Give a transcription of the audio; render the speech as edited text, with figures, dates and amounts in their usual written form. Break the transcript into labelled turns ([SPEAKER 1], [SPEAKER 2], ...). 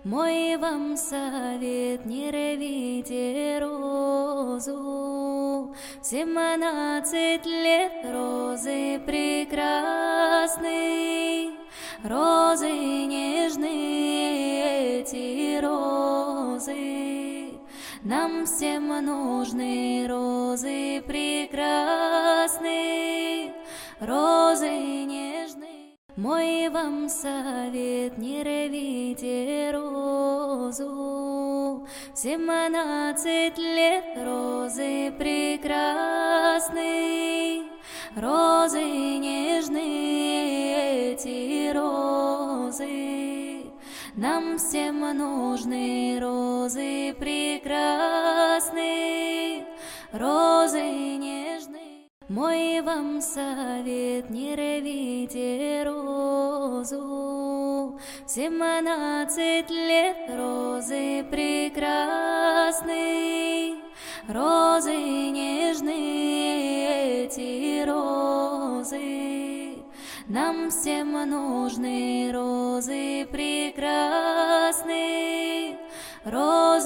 [SPEAKER 1] Мой вам совет: не рвите розу. 17 лет розы прекрасны, розы нежные эти розы. Нам всем нужны розы прекрасные, розы нежные. Мой вам совет: не рвите розу. 17 лет розы прекрасны, розы нежные эти розы. Нам всем нужны розы прекрасные, розы нежные. Мой вам совет: не рвите розу. 17 лет розы прекрасны, розы нежные эти розы. Нам всем нужны розы прекрасные, розы.